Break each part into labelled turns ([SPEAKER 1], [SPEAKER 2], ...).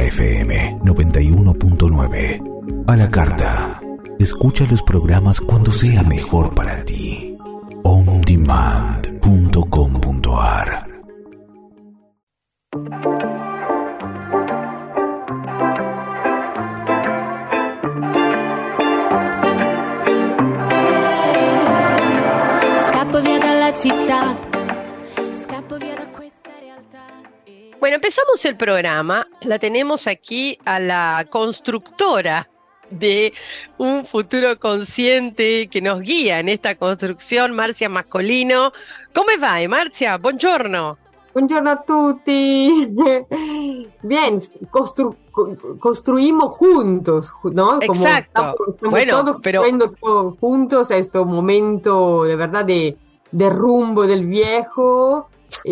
[SPEAKER 1] FM 91.9. A la carta. Escucha los programas cuando sea mejor para ti. ondemand.com.ar.
[SPEAKER 2] Scappo via dalla città, scappo via da questa realtà.
[SPEAKER 3] Bueno, empezamos el programa. La tenemos aquí a la constructora de un futuro consciente que nos guía en esta construcción, Marzia Mascolino. Come vai, Marzia? Buongiorno.
[SPEAKER 4] Buongiorno a tutti. Bien, construimos juntos, ¿no?
[SPEAKER 3] Exacto.
[SPEAKER 4] Estamos
[SPEAKER 3] Bueno,
[SPEAKER 4] todos
[SPEAKER 3] pero
[SPEAKER 4] construyendo juntos a este momento de verdad de rumbo del viejo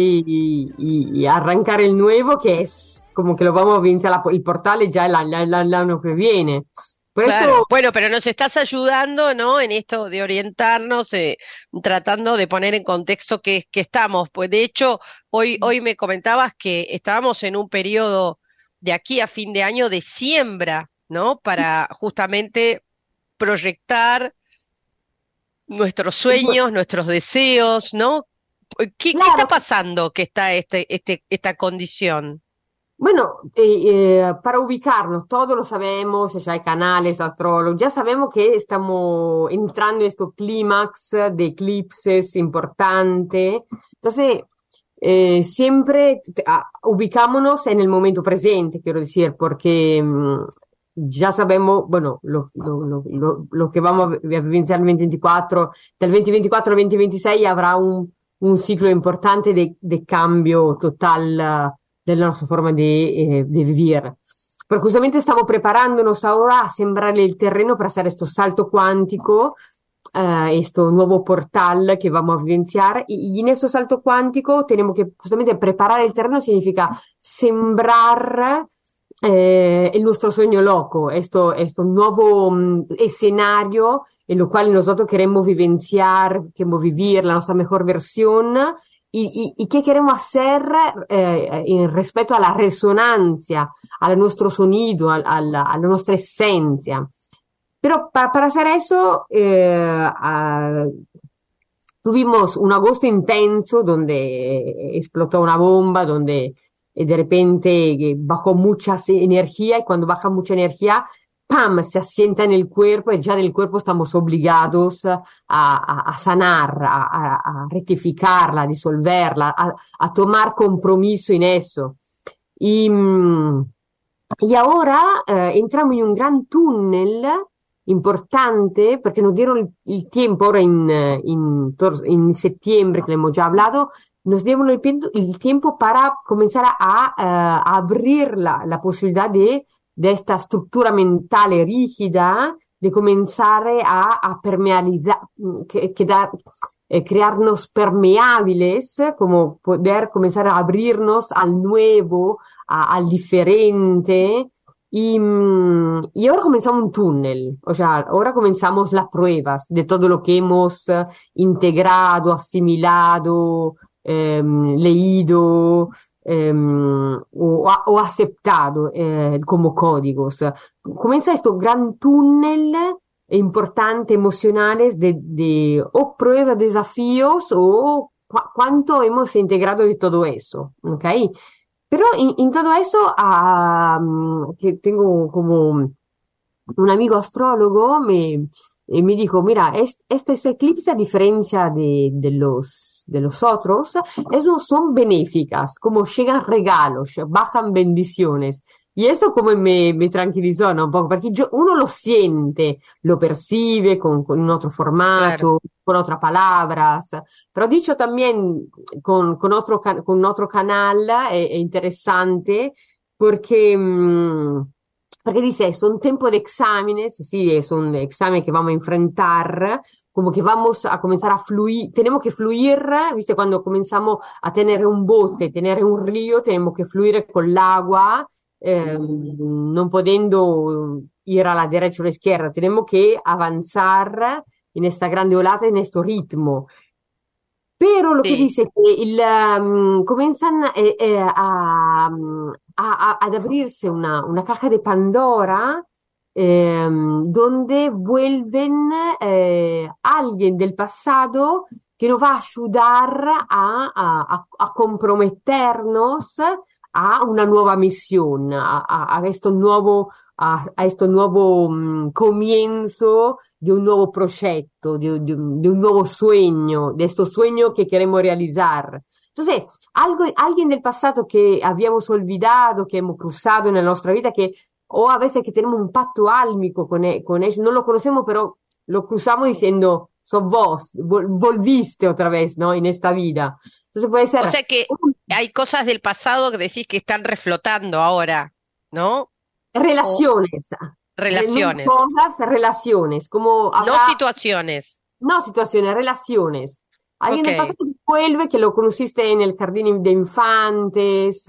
[SPEAKER 4] y arrancar el nuevo, que es como que lo vamos a vencer el portal ya el año que viene. Por
[SPEAKER 3] claro,
[SPEAKER 4] eso,
[SPEAKER 3] bueno, pero nos estás ayudando, ¿no? En esto de orientarnos, tratando de poner en contexto que estamos. Pues de hecho, hoy me comentabas que estábamos en un periodo de aquí a fin de año de siembra, ¿no? Para justamente proyectar nuestros sueños, nuestros deseos, ¿no? ¿Qué está
[SPEAKER 4] claro.
[SPEAKER 3] pasando que está esta condición?
[SPEAKER 4] Bueno, para ubicarnos, todos lo sabemos, ya hay canales, astrólogos, ya sabemos que estamos entrando en este clímax de eclipses importante. Entonces, siempre ubicámonos en el momento presente, quiero decir, porque ya sabemos, bueno, lo que vamos a vivenciar el 2024, del 2024 al 2026 habrá un ciclo importante de cambio total de la nostra forma de vivir. Pero justamente estamos preparándonos ahora a sembrar el terreno para hacer este salto cuántico, este nuevo portal que vamos a vivenciar. Y en este salto cuántico tenemos que justamente preparar el terreno, significa sembrar el nuestro sueño loco, esto nuevo escenario en lo cual nosotros queremos vivenciar, queremos vivir la nuestra mejor versión. ¿Y qué queremos hacer respecto a la resonancia, a nuestro sonido, a la nuestra esencia? Pero para hacer eso, tuvimos un agosto intenso donde explotó una bomba, donde de repente bajó mucha energía, y cuando baja mucha energía, ¡pam!, se asienta en el cuerpo, y ya del cuerpo estamos obligados a sanar, a rectificarla, a disolverla, a tomar compromiso en eso. Y ahora entramos en un gran túnel importante, porque nos dieron el tiempo ahora en septiembre, que le hemos ya hablado, nos dieron el tiempo para comenzar a abrir la posibilidad de esta estructura mentale rígida, de comenzar a permeabilizar, crearnos permeables, como poder comenzar a abrirnos al nuevo, al diferente. Y ahora comenzamos un túnel, o sea, ahora comenzamos las pruebas de todo lo que hemos integrado, asimilado, leído, o aceptado como códigos. Comienza este gran túnel importante, emocionales, de o pruebas, desafíos, o cuánto hemos integrado de todo eso, ¿ok? Pero en todo eso, que tengo como un amigo astrólogo, me dijo, mira, este eclipse, a diferencia de los otros, esos son benéficas, como llegan regalos, bajan bendiciones. Y esto como me tranquilizó, ¿no? Un poco, porque uno lo siente, lo percibe con un otro formato,
[SPEAKER 3] Claro.
[SPEAKER 4] con otras palabras, pero dicho también con otro canal, è interesante, porque dice, son tiempo de exámenes, sí, es un examen que vamos a enfrentar, como que vamos a comenzar a fluir, tenemos que fluir, ¿viste? Cuando comenzamos a tener un bote, tener un río, tenemos que fluir con el agua, non potendo ir a la derecha o a la izquierda, tenemos que avanzar en esta grande olata, en este ritmo. Pero lo que
[SPEAKER 3] Sí.
[SPEAKER 4] dice que comienzan a ad abrirse una caja de Pandora, donde vuelven alguien del pasado que nos va a ayudar a comprometernos a una nueva misión, a esto nuevo, a esto nuevo comienzo de un nuevo proyecto, de un nuevo sueño, de estos sueños que queremos realizar. Entonces, alguien del pasado que habíamos olvidado, que hemos cruzado en la nuestra vida, que o a veces que tenemos un pacto álmico con ellos, no lo conocemos, pero lo cruzamos diciendo, sos vos, volviste otra vez, ¿no? En esta vida. Entonces puede
[SPEAKER 3] O
[SPEAKER 4] ser
[SPEAKER 3] sea que hay cosas del pasado que decís que están reflotando ahora, ¿no? O
[SPEAKER 4] relaciones, no
[SPEAKER 3] relaciones,
[SPEAKER 4] cosas, relaciones, como
[SPEAKER 3] no
[SPEAKER 4] habrá,
[SPEAKER 3] situaciones.
[SPEAKER 4] no situaciones, relaciones. Alguien
[SPEAKER 3] Ok.
[SPEAKER 4] del pasado que vuelve, que lo conociste en el jardín de infantes,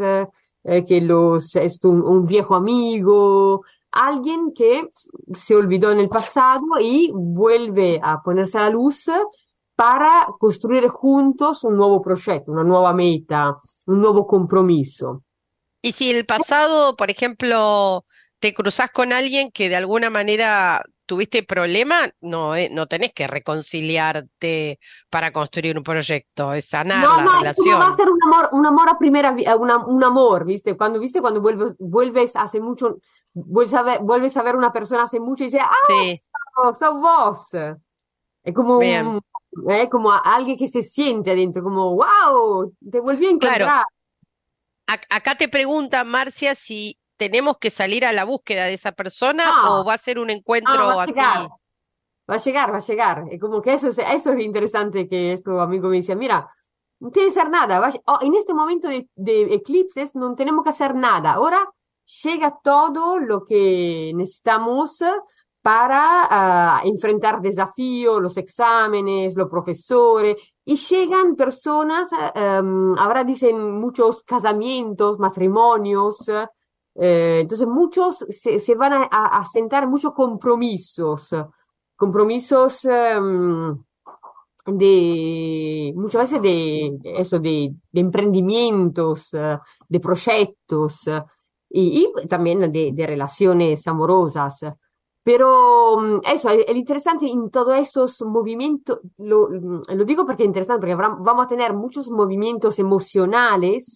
[SPEAKER 4] es un viejo amigo, alguien que se olvidó en el pasado y vuelve a ponerse a la luz para construir juntos un nuevo proyecto, una nueva meta, un nuevo compromiso.
[SPEAKER 3] Y si en el pasado, por ejemplo, te cruzás con alguien que de alguna manera tuviste problema, no, no tenés que reconciliarte para construir un proyecto, es sanar
[SPEAKER 4] No,
[SPEAKER 3] la
[SPEAKER 4] no, es como va a
[SPEAKER 3] relación.
[SPEAKER 4] ser un amor a un amor, ¿viste? Cuando vuelves hace mucho, vuelves a ver una persona hace mucho y dices,
[SPEAKER 3] Sí,
[SPEAKER 4] sos vos. Es como
[SPEAKER 3] bien.
[SPEAKER 4] como alguien que se siente adentro, como, wow, te volví a
[SPEAKER 3] Claro,
[SPEAKER 4] encontrar.
[SPEAKER 3] acá te pregunta Marcia si tenemos que salir a la búsqueda de esa persona o
[SPEAKER 4] No,
[SPEAKER 3] va a ser un
[SPEAKER 4] no, va
[SPEAKER 3] encuentro
[SPEAKER 4] a llegar,
[SPEAKER 3] así.
[SPEAKER 4] va a llegar, va a llegar. Es como que eso es interesante que esto amigo me dice, mira, no tiene que hacer nada. En este momento de eclipses no tenemos que hacer nada. Ahora llega todo lo que necesitamos para enfrentar desafíos, los exámenes, los profesores. Y llegan personas, ahora dicen muchos casamientos, matrimonios. Entonces muchos se van a sentar muchos compromisos muchas veces de emprendimientos, de proyectos y también de relaciones amorosas. Pero eso, el interesante en todos estos movimientos, lo digo porque es interesante, porque vamos a tener muchos movimientos emocionales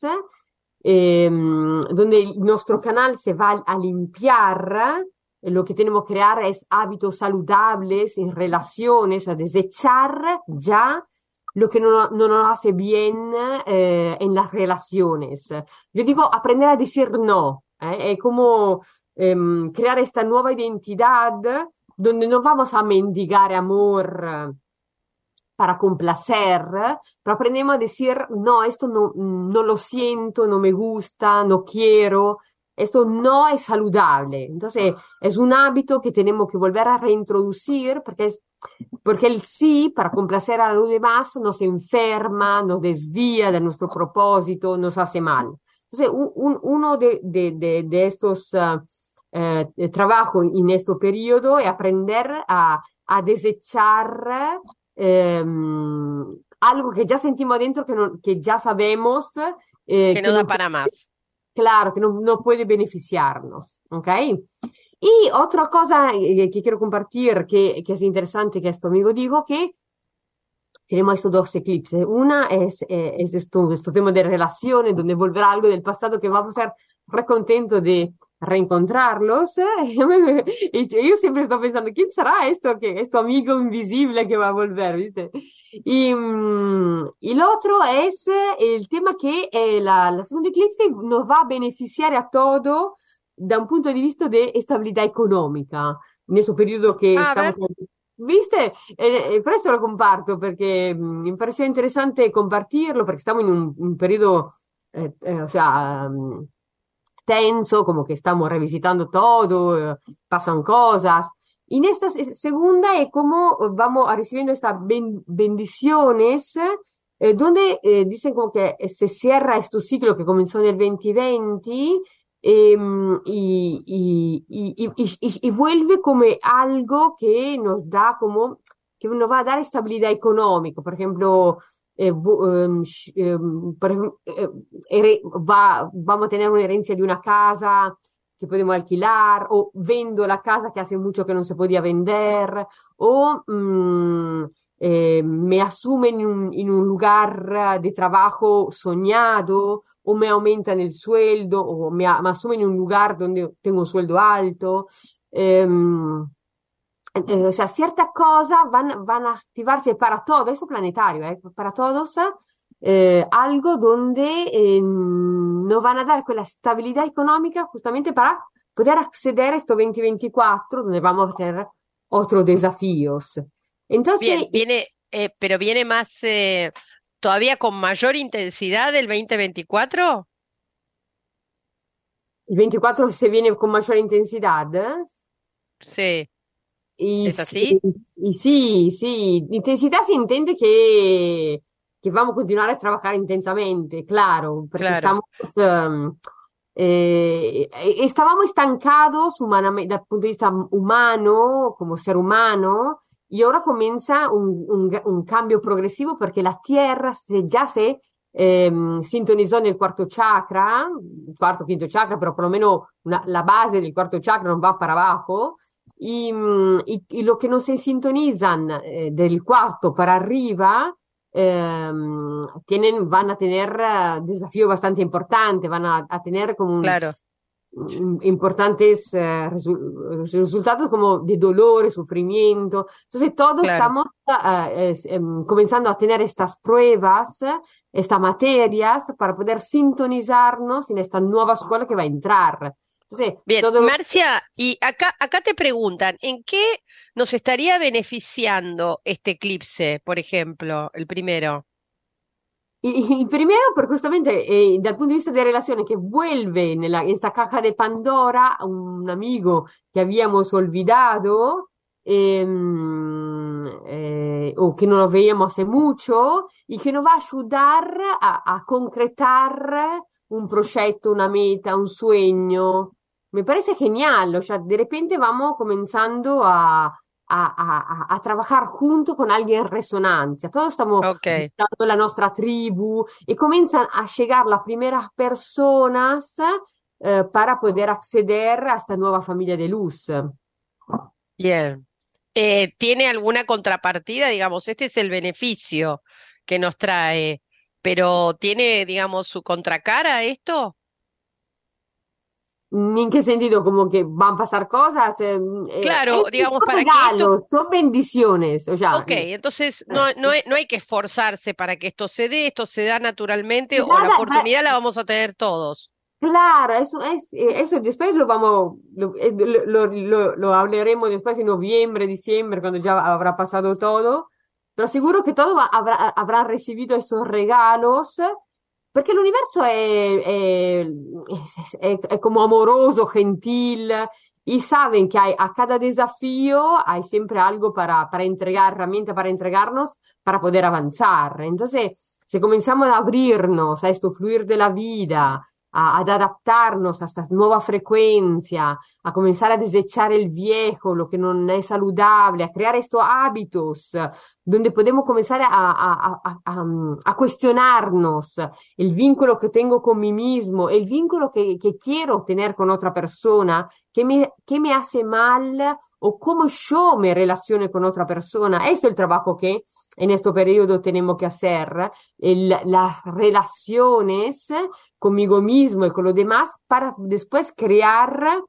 [SPEAKER 4] donde nuestro canal se va a limpiar. Lo que tenemos que crear es hábitos saludables en relaciones, a desechar ya lo que no nos hace bien en las relaciones. Yo digo aprender a decir no, es como crear esta nueva identidad donde no vamos a mendigar amor para complacer, pero aprendemos a decir, no, esto no lo siento, no me gusta, no quiero, esto no es saludable. Entonces, es un hábito que tenemos que volver a reintroducir porque el sí, para complacer a los demás, nos enferma, nos desvía de nuestro propósito, nos hace mal. Entonces, uno de estos trabajos en este periodo es aprender a desechar algo que ya sentimos adentro, que ya sabemos,
[SPEAKER 3] Que
[SPEAKER 4] que
[SPEAKER 3] no da
[SPEAKER 4] no,
[SPEAKER 3] para más.
[SPEAKER 4] claro, que no puede beneficiarnos, ¿ok? Y otra cosa que quiero compartir, que es interesante, que esto amigo dijo, que tenemos estos dos eclipses. Una es esto tema de relaciones, donde volverá algo del pasado que vamos a ser recontentos de reencontrarlos. Y yo siempre estoy pensando, ¿quién será esto amigo invisible que va a volver, ¿viste? Y lo otro es el tema que la segunda eclipse nos va a beneficiar a todo da un punto di vista de estabilità economica, in questo periodo che
[SPEAKER 3] A
[SPEAKER 4] stiamo...
[SPEAKER 3] ver,
[SPEAKER 4] Viste? Per eso lo comparto, perché mi pareció interesante compartirlo, perché stiamo in un periodo, o sea, tenso, como que estamos revisitando todo, pasan cosas. Y en esta segunda es como vamos a recibiendo estas bendiciones, donde dicen como que se cierra este ciclo que comenzó en el 2020 y vuelve como algo que nos da como, que nos va a dar estabilidad económica. Por ejemplo, vamos a tener una herencia de una casa que podemos alquilar, o vendo la casa que hace mucho que no se podía vender, o me asumen en un lugar de trabajo soñado, o me aumentan el sueldo, o me asumen en un lugar donde tengo un sueldo alto. O sea, ciertas cosas van a activarse para todo, eso planetario, para todos, algo donde nos van a dar quella stabilità económica justamente para poder acceder a esto 2024, donde vamos a tener otros desafíos. Entonces,
[SPEAKER 3] Bien, pero viene más, todavía con mayor intensidad del 2024.
[SPEAKER 4] il 24 se viene con mayor intensidad.
[SPEAKER 3] Sí,
[SPEAKER 4] Y
[SPEAKER 3] ¿es
[SPEAKER 4] sí,
[SPEAKER 3] así?
[SPEAKER 4] y sí, sí, intensidad se entiende que vamos a continuar a trabajar intensamente, claro, porque
[SPEAKER 3] Claro,
[SPEAKER 4] estábamos estancados dal punto de vista humano, como ser humano, y ahora comienza un cambio progresivo porque la Tierra ya se sintonizó nel quarto chakra, cuarto, quinto chakra, pero por lo menos la base del cuarto chakra non va para abajo. Y lo que no se sintonizan del cuarto para arriba van a tener desafíos bastante importantes, van a tener como
[SPEAKER 3] claro,
[SPEAKER 4] importantes resultados como de dolor, sufrimiento. Entonces todos
[SPEAKER 3] claro.
[SPEAKER 4] estamos comenzando a tener estas pruebas, estas materias para poder sintonizarnos en esta nueva escuela que va a entrar. Entonces,
[SPEAKER 3] Bien,
[SPEAKER 4] todo lo
[SPEAKER 3] Marcia, y acá te preguntan, ¿en qué nos estaría beneficiando este eclipse, por ejemplo, el primero?
[SPEAKER 4] Il primero, per justamente dal punto di vista delle relazioni, che vuelve in esta caja de Pandora un amigo que habíamos olvidado o que no lo veíamos hace mucho y que nos va a ayudar a concretar un proyecto, una meta, un sueño. Me parece genial, o sea, de repente vamos comenzando a trabajar junto con alguien en resonancia. Todos estamos
[SPEAKER 3] Ok,
[SPEAKER 4] buscando la nuestra tribu y comienzan a llegar las primeras personas para poder acceder a esta nueva familia de luz.
[SPEAKER 3] bien. ¿Tiene alguna contrapartida? Digamos, este es el beneficio que nos trae, pero ¿tiene, digamos, su contracara esto?
[SPEAKER 4] ¿En qué sentido? Como que van a pasar cosas.
[SPEAKER 3] Claro, digamos,
[SPEAKER 4] Son
[SPEAKER 3] para que esto.
[SPEAKER 4] regalos, son bendiciones. O sea,
[SPEAKER 3] Ok, entonces no hay que esforzarse para que esto se da naturalmente o la
[SPEAKER 4] nada,
[SPEAKER 3] oportunidad la vamos a tener todos.
[SPEAKER 4] claro, eso después lo hablaremos después en noviembre, diciembre, cuando ya habrá pasado todo, pero seguro que todos habrán recibido estos regalos, porque el universo es como amoroso, gentil, y saben que a cada desafío hay siempre algo para entregar, herramienta para entregarnos, para poder avanzar. Entonces, si comenzamos a abrirnos a esto fluir de la vida, ad adaptarnos a esta nueva frecuencia, a comenzar a desechar el viejo, lo que no es saludable, a crear estos hábitos donde podemos comenzar a cuestionarnos el vínculo que tengo con mí mismo, el vínculo que quiero tener con otra persona, qué me hace mal o cómo yo me relaciono con otra persona. Este es el trabajo que en este periodo tenemos que hacer, las relaciones conmigo mismo y con los demás para después crear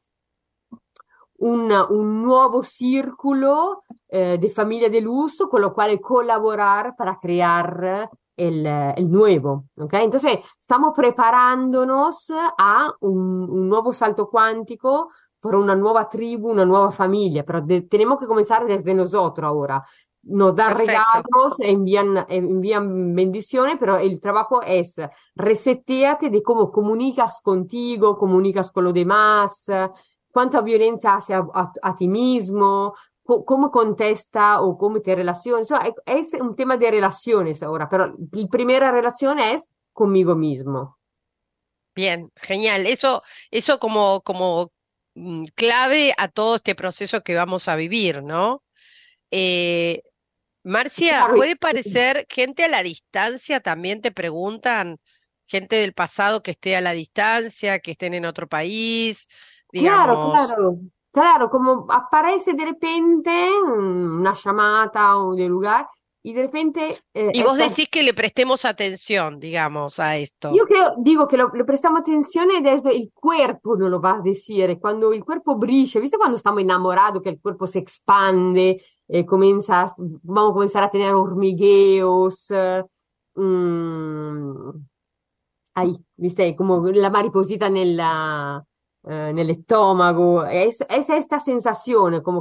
[SPEAKER 4] un nuovo círculo de familia de luz con lo cual colaborar para crear el nuevo, ¿ok? Entonces, estamos preparándonos a un nuevo salto cuántico por una nueva tribu, una nueva familia, pero tenemos que comenzar desde nosotros ahora. Nos dan
[SPEAKER 3] Perfecto.
[SPEAKER 4] regalos, envían bendiciones, pero el trabajo es reseteate de cómo comunicas contigo, comunicas con los demás, cuánta violencia hace a ti mismo, cómo contesta o cómo te relacionas. Es un tema de relaciones ahora, pero la primera relación es conmigo mismo.
[SPEAKER 3] Bien, genial. Eso como clave a todo este proceso que vamos a vivir, ¿no? Eh, Marcia,
[SPEAKER 4] Claro,
[SPEAKER 3] puede parecer, gente a la distancia también te preguntan, gente del pasado que esté a la distancia, que estén en otro país,
[SPEAKER 4] claro,
[SPEAKER 3] digamos.
[SPEAKER 4] claro, claro, como aparece de repente una llamada o de lugar y de repente
[SPEAKER 3] Y vos decís que le prestemos atención, digamos, a esto.
[SPEAKER 4] Io dico che lo prestiamo attenzione e desde il cuerpo non lo va a decir, quando il cuerpo brilla, ¿viste quando estamos enamorados que el cuerpo se expande, vamos a comenzar a tener hormigueos, mm, ahí, ¿viste? Como la mariposita nell'estomago, es esta sensación como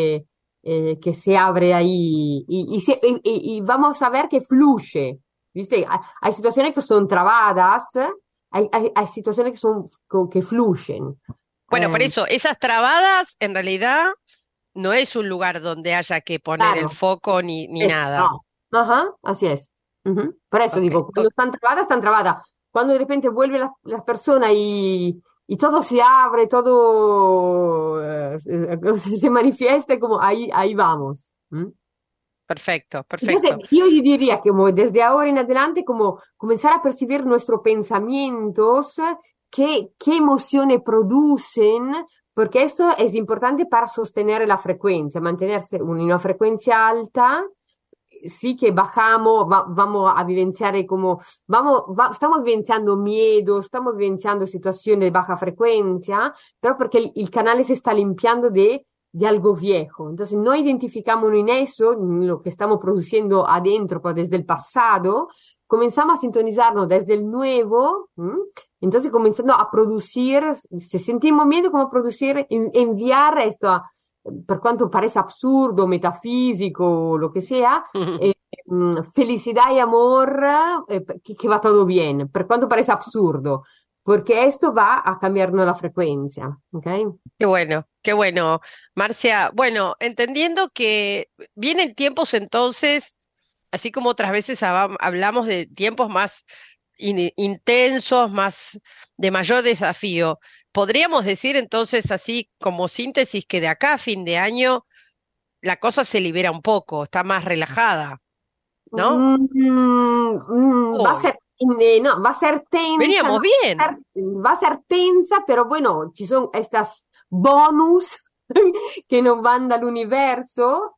[SPEAKER 4] que se abre ahí y vamos a ver que fluye, ¿viste? Hay situaciones que son trabadas, hay situaciones que que fluyen.
[SPEAKER 3] Bueno, por
[SPEAKER 4] Eh,
[SPEAKER 3] eso, esas trabadas en realidad no es un lugar donde haya que poner el
[SPEAKER 4] claro,
[SPEAKER 3] foco ni
[SPEAKER 4] eso,
[SPEAKER 3] nada.
[SPEAKER 4] no. Ajá, así es. Ujú. Por eso
[SPEAKER 3] Ok,
[SPEAKER 4] digo, cuando están trabadas, están trabadas. Cuando de repente vuelve las personas y todo se abre, todo se manifiesta, como ahí vamos. ¿Mm?
[SPEAKER 3] perfecto,
[SPEAKER 4] Entonces,
[SPEAKER 3] perfecto.
[SPEAKER 4] yo diría que como desde ahora en adelante, como comenzar a percibir nuestros pensamientos, qué emociones producen, porque esto es importante para sostener la frecuencia, mantenerse en una frecuencia alta sí que bajamos, vamos a vivenciar como, estamos vivenciando miedo, estamos vivenciando situaciones de baja frecuencia, pero porque el canal se está limpiando de algo viejo. Entonces, no identificamos en eso, en lo que estamos produciendo adentro, pues, desde el pasado, comenzamos a sintonizarnos desde el nuevo, ¿m? Entonces comenzando a producir, si sentimos miedo, como producir, enviar esto per quanto parece absurdo, metafísico, lo que sea, felicidad y amor, que va todo bien, per quanto parece absurdo, porque esto va a cambiarnos la frecuencia, ¿ok?
[SPEAKER 3] Qué bueno, Marcia. Bueno, entendiendo que vienen tiempos entonces, así como otras veces hablamos de tiempos más intensos, más de mayor desafío, podríamos decir entonces así como síntesis que de acá a fin de año la cosa se libera un poco, está más relajada, ¿no?
[SPEAKER 4] Va a
[SPEAKER 3] Uy,
[SPEAKER 4] ser, no, va a ser tensa, no,
[SPEAKER 3] veníamos bien.
[SPEAKER 4] va a ser tensa, pero bueno, ci sono estas bonus que nos manda el universo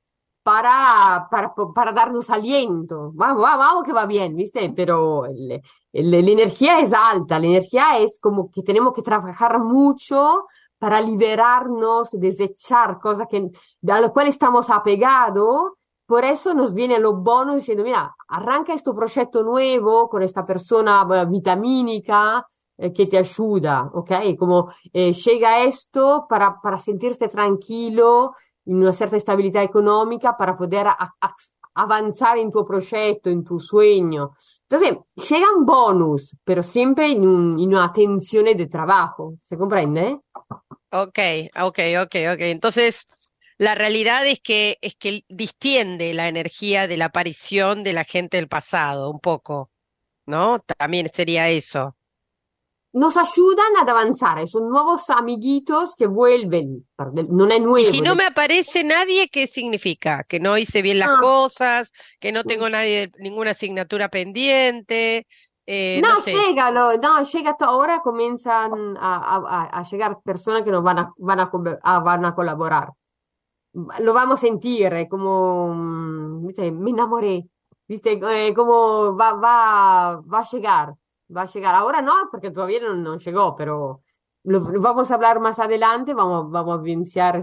[SPEAKER 4] para darnos aliento. Vamos, vamos, vamos que va bien, ¿viste? Pero la energía es alta, la energía es como que tenemos que trabajar mucho para liberarnos, desechar cosas a las cuales estamos apegados. Por eso nos viene los bonos diciendo, mira, arranca este proyecto nuevo con esta persona vitamínica que te ayuda, ¿ok? Como llega esto para sentirte tranquilo una cierta estabilidad económica para poder avanzar en tu proyecto, en tu sueño. Entonces, llegan bonus, pero siempre en una tensión de trabajo, ¿se comprende?
[SPEAKER 3] Ok, ok. Entonces, la realidad es que distiende la energía de la aparición de la gente del pasado, un poco, ¿no? También sería eso.
[SPEAKER 4] Nos ayudan a avanzar, son nuevos amiguitos que vuelven, no es
[SPEAKER 3] Y si
[SPEAKER 4] nuevo.
[SPEAKER 3] no me aparece nadie, ¿qué significa? Que no hice bien las
[SPEAKER 4] Ah,
[SPEAKER 3] cosas, que no tengo nadie, ninguna asignatura pendiente,
[SPEAKER 4] no,
[SPEAKER 3] no sé.
[SPEAKER 4] llégalo, no, llega ahora comienzan a llegar personas que nos van a colaborar. Lo vamos a sentir, como, ¿viste? Me enamoré, ¿viste? Como va a llegar. Ahora no, porque todavía no llegó, pero lo vamos a hablar más adelante, vamos a evidenciar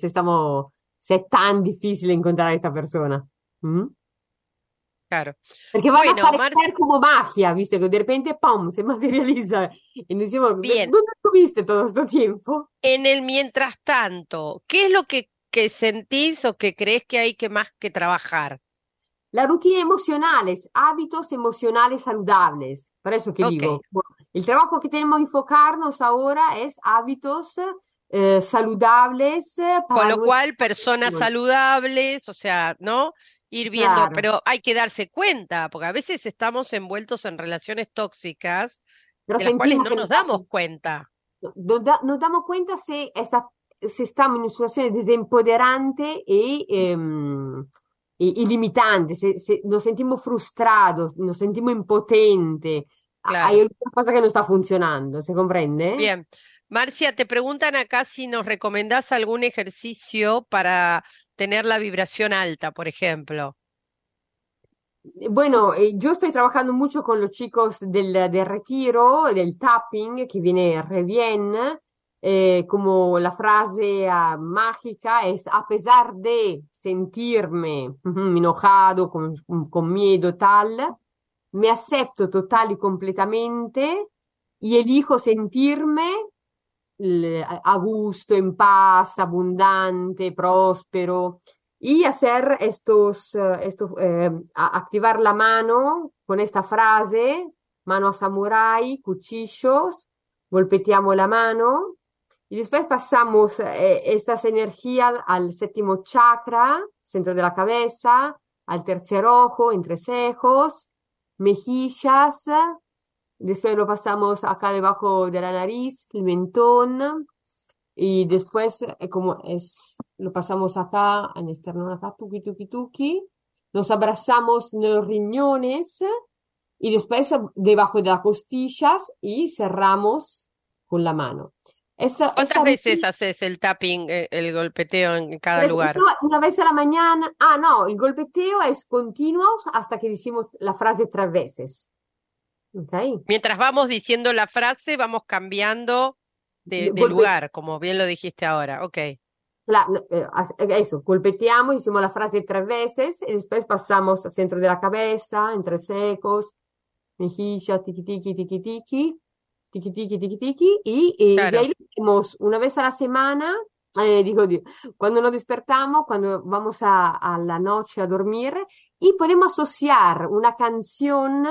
[SPEAKER 4] si es tan difícil encontrar a esta persona. ¿Mm?
[SPEAKER 3] Claro.
[SPEAKER 4] Porque van a
[SPEAKER 3] Bueno,
[SPEAKER 4] aparecer como magia, ¿viste? Que de repente, ¡pum!, se materializa. Y nos decimos,
[SPEAKER 3] bien.
[SPEAKER 4] ¿dónde estuviste todo este tiempo?
[SPEAKER 3] En el mientras tanto, ¿qué es lo que sentís o que crees que hay que más que trabajar?
[SPEAKER 4] La rutina emocionales, hábitos emocionales saludables. Por eso que
[SPEAKER 3] Ok.
[SPEAKER 4] digo, bueno, el trabajo que tenemos que enfocarnos ahora es hábitos saludables
[SPEAKER 3] Con
[SPEAKER 4] para
[SPEAKER 3] lo
[SPEAKER 4] nuestra
[SPEAKER 3] cual, personas
[SPEAKER 4] relación.
[SPEAKER 3] saludables, o sea, ¿no? Ir viendo,
[SPEAKER 4] Claro,
[SPEAKER 3] pero hay que darse cuenta, porque a veces estamos envueltos en relaciones tóxicas
[SPEAKER 4] pero
[SPEAKER 3] de las cuales
[SPEAKER 4] sentimos
[SPEAKER 3] no
[SPEAKER 4] que
[SPEAKER 3] nos damos cuenta.
[SPEAKER 4] nos damos cuenta si estamos en una situación desempoderante ilimitante, nos sentimos frustrados, nos sentimos impotentes, hay
[SPEAKER 3] Claro.
[SPEAKER 4] alguna cosa que no está funcionando, ¿se comprende?
[SPEAKER 3] Bien. Marcia, te preguntan acá si nos recomendás algún ejercicio para tener la vibración alta, por ejemplo.
[SPEAKER 4] Bueno, yo estoy trabajando mucho con los chicos del retiro, del tapping, que viene re bien. Como la frase mágica es, a pesar de sentirme enojado, con miedo, tal, me acepto total y completamente y elijo sentirme a gusto, en paz, abundante, próspero. Y hacer activar la mano con esta frase, mano a samurái, cuchillos, golpeteamos la mano y después pasamos estas energías al séptimo chakra, centro de la cabeza, al tercer ojo, entre cejos, mejillas, después lo pasamos acá debajo de la nariz, el mentón, y después, lo pasamos acá, en esternón, acá, tuki, tuki, tuki. Nos abrazamos en los riñones y después debajo de las costillas y cerramos con la mano.
[SPEAKER 3] ¿Cuántas
[SPEAKER 4] Esta
[SPEAKER 3] veces
[SPEAKER 4] rutina
[SPEAKER 3] haces el tapping, el golpeteo en cada
[SPEAKER 4] es
[SPEAKER 3] lugar?
[SPEAKER 4] una vez a la mañana. Ah, no, el golpeteo es continuo hasta que decimos la frase 3 veces. ¿Ok?
[SPEAKER 3] Mientras vamos diciendo la frase, vamos cambiando de
[SPEAKER 4] Golpe-
[SPEAKER 3] lugar, como bien lo dijiste ahora. Ok,
[SPEAKER 4] Eso, golpeteamos, hicimos la frase 3 veces y después pasamos al centro de la cabeza, entre secos, mejilla, tiki tiki, tiki tiki, tiki tiki, tiki tiki, y de ahí
[SPEAKER 3] claro.
[SPEAKER 4] lo hacemos una vez a la semana, cuando nos despertamos, cuando vamos a la noche a dormir, y podemos asociar una canción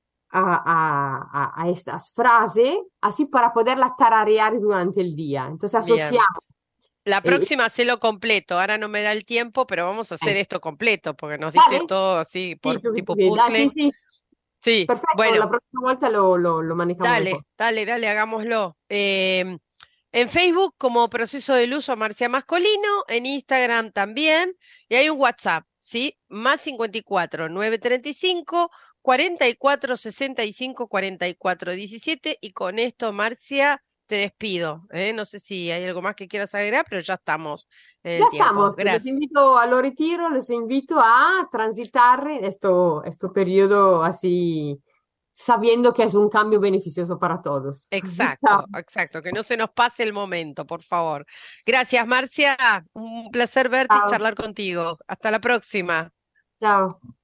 [SPEAKER 4] a estas frases, así para poderla tararear durante el día. Entonces
[SPEAKER 3] Bien.
[SPEAKER 4] asociamos.
[SPEAKER 3] La
[SPEAKER 4] eh,
[SPEAKER 3] próxima hacelo completo. Ahora no me da el tiempo, pero vamos a hacer
[SPEAKER 4] eh,
[SPEAKER 3] esto completo, porque nos diste
[SPEAKER 4] Vale,
[SPEAKER 3] todo así
[SPEAKER 4] sí,
[SPEAKER 3] por tipo
[SPEAKER 4] sí,
[SPEAKER 3] puzzle.
[SPEAKER 4] sí,
[SPEAKER 3] Sí,
[SPEAKER 4] perfecto, la
[SPEAKER 3] bueno,
[SPEAKER 4] próxima vuelta lo manejamos mejor.
[SPEAKER 3] dale, hagámoslo. En Facebook como Proceso de Luz o Marcia Mascolino, en Instagram también, y hay un WhatsApp, ¿sí? Más 54 935 44 65 44 17, y con esto, Marcia, te despido, ¿eh? No sé si hay algo más que quieras agregar, pero ya estamos en
[SPEAKER 4] Ya
[SPEAKER 3] el tiempo.
[SPEAKER 4] estamos, les
[SPEAKER 3] Gracias.
[SPEAKER 4] invito a lo retiro, les invito a transitar este periodo así, sabiendo que es un cambio beneficioso para todos. Chao,
[SPEAKER 3] Exacto, exacto, que no se nos pase el momento, por favor. Gracias, Marcia. Un placer verte y
[SPEAKER 4] chao,
[SPEAKER 3] charlar contigo. Hasta la próxima.
[SPEAKER 4] chao.